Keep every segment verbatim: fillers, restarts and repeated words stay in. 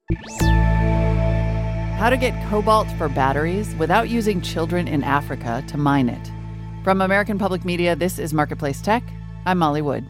How to get cobalt for batteries without using children in Africa to mine it. From American Public Media, this is Marketplace Tech. I'm Molly Wood.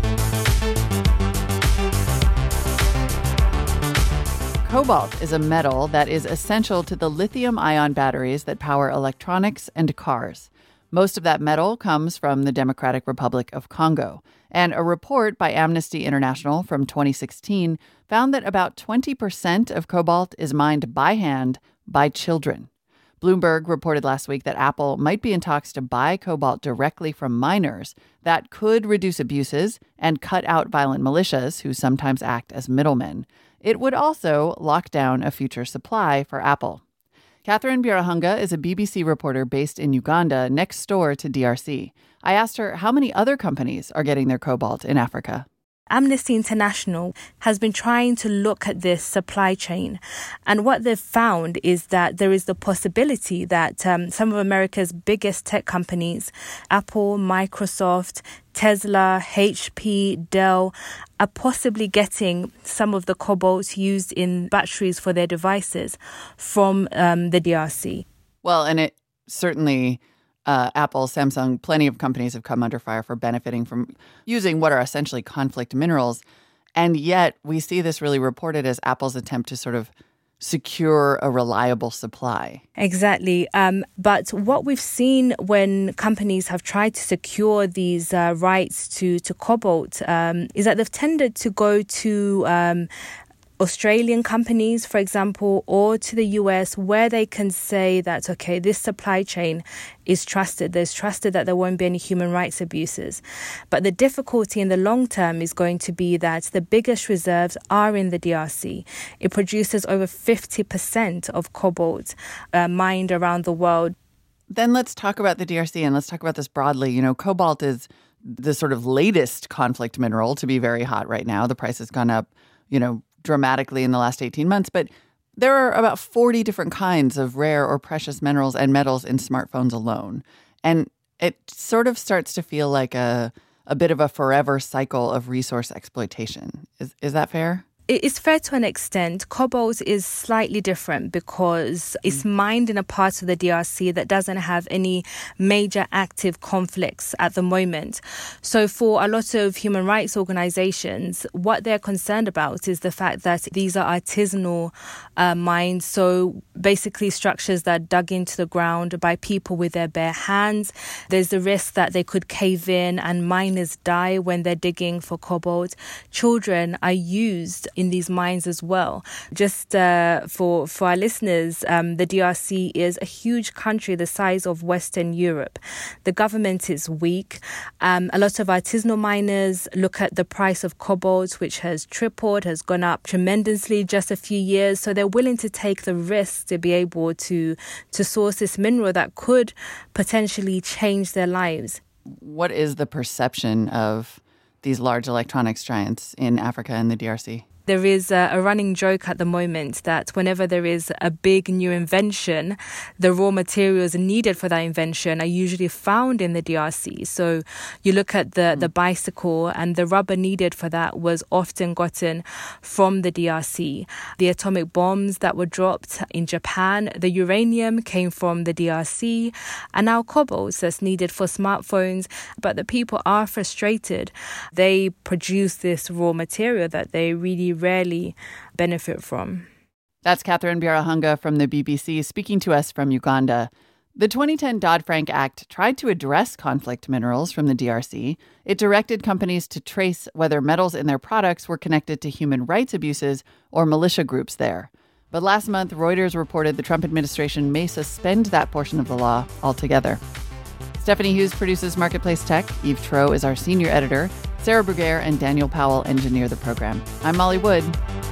Cobalt is a metal that is essential to the lithium-ion batteries that power electronics and cars. Most of that metal comes from the Democratic Republic of Congo. And a report by Amnesty International from twenty sixteen found that about twenty percent of cobalt is mined by hand by children. Bloomberg reported last week that Apple might be in talks to buy cobalt directly from miners. That could reduce abuses and cut out violent militias who sometimes act as middlemen. It would also lock down a future supply for Apple. Catherine Birahunga is a B B C reporter based in Uganda, next door to D R C. I asked her how many other companies are getting their cobalt in Africa. Amnesty International has been trying to look at this supply chain. And what they've found is that there is the possibility that um, some of America's biggest tech companies, Apple, Microsoft, Tesla, H P, Dell, are possibly getting some of the cobalt used in batteries for their devices from um, the D R C. Well, and it certainly... Uh, Apple, Samsung, plenty of companies have come under fire for benefiting from using what are essentially conflict minerals. And yet we see this really reported as Apple's attempt to sort of secure a reliable supply. Exactly. Um, but what we've seen when companies have tried to secure these uh, rights to, to cobalt um, is that they've tended to go to um, Australian companies, for example, or to the U S, where they can say that, okay, this supply chain is trusted. There's trusted that there won't be any human rights abuses. But the difficulty in the long term is going to be that the biggest reserves are in the D R C. It produces over fifty percent of cobalt uh, mined around the world. Then let's talk about the D R C and let's talk about this broadly. You know, cobalt is the sort of latest conflict mineral to be very hot right now. The price has gone up, you know, dramatically in the last eighteen months, but there are about forty different kinds of rare or precious minerals and metals in smartphones alone. And it sort of starts to feel like a a bit of a forever cycle of resource exploitation. Is is that fair? It's fair to an extent. Cobalt is slightly different because it's mined in a part of the D R C that doesn't have any major active conflicts at the moment. So for a lot of human rights organizations, what they're concerned about is the fact that these are artisanal uh, mines. So basically structures that are dug into the ground by people with their bare hands. There's the risk that they could cave in and miners die when they're digging for cobalt. Children are used in these mines as well. Just uh, for for our listeners, um, the D R C is a huge country the size of Western Europe. The government is weak. Um, a lot of artisanal miners look at the price of cobalt, which has tripled, has gone up tremendously just a few years. So they're willing to take the risk to be able to to source this mineral that could potentially change their lives. What is the perception of these large electronics giants in Africa and the D R C? There is a, a running joke at the moment that whenever there is a big new invention, the raw materials needed for that invention are usually found in the D R C. So you look at the, the bicycle, and the rubber needed for that was often gotten from the D R C. The atomic bombs that were dropped in Japan, the uranium came from the D R C, and now cobalt that's needed for smartphones. But the people are frustrated. They produce this raw material that they really rarely benefit from. That's Catherine Birahunga from the B B C speaking to us from Uganda. The twenty ten Dodd-Frank Act tried to address conflict minerals from the D R C. It directed companies to trace whether metals in their products were connected to human rights abuses or militia groups there. But last month, Reuters reported the Trump administration may suspend that portion of the law altogether. Stephanie Hughes produces Marketplace Tech. Eve Troeh is our senior editor. Sarah Bruguiere and Daniel Powell engineer the program. I'm Molly Wood.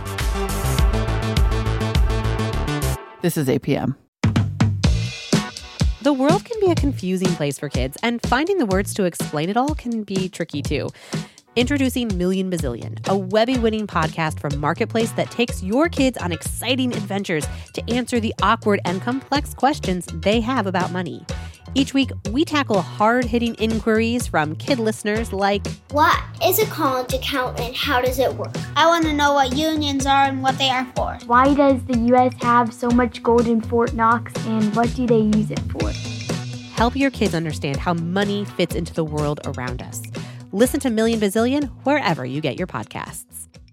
This is A P M. The world can be a confusing place for kids, and finding the words to explain it all can be tricky too. Introducing Million Bazillion, a Webby-winning podcast from Marketplace that takes your kids on exciting adventures to answer the awkward and complex questions they have about money. Each week, we tackle hard-hitting inquiries from kid listeners like, what is a college account and how does it work? I want to know what unions are and what they are for. Why does the U S have so much gold in Fort Knox and what do they use it for? Help your kids understand how money fits into the world around us. Listen to Million Bazillion wherever you get your podcasts.